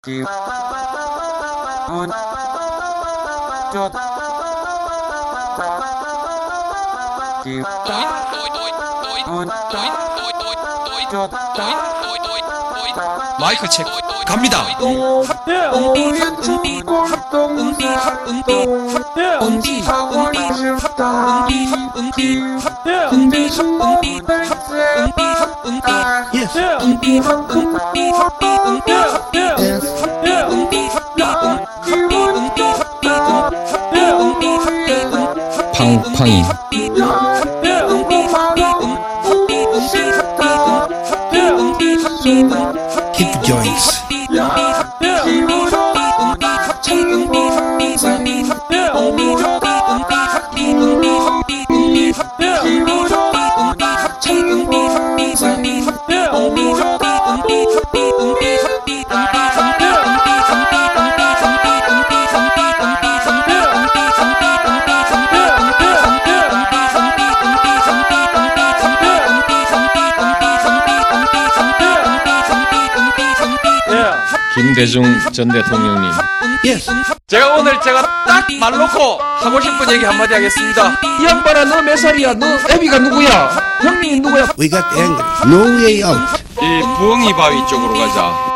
마이크 체크 갑니다. 팡팡이 Keep the joints. 김대중 전 대통령님. 제가 오늘 딱 말 놓고 하고 싶은 얘기 한마디 하겠습니다. 이 양반아, 너 몇 살이야? 너 애비가 누구야? 형님이 누구야? We got angry. No way out. 이 부엉이 바위 쪽으로 가자.